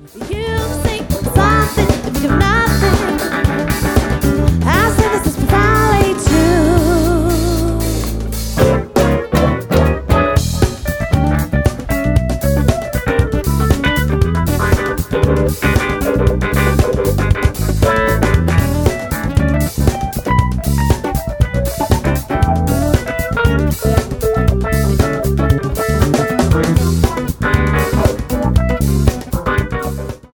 You think something, think of nothing. I said this is profoundly true.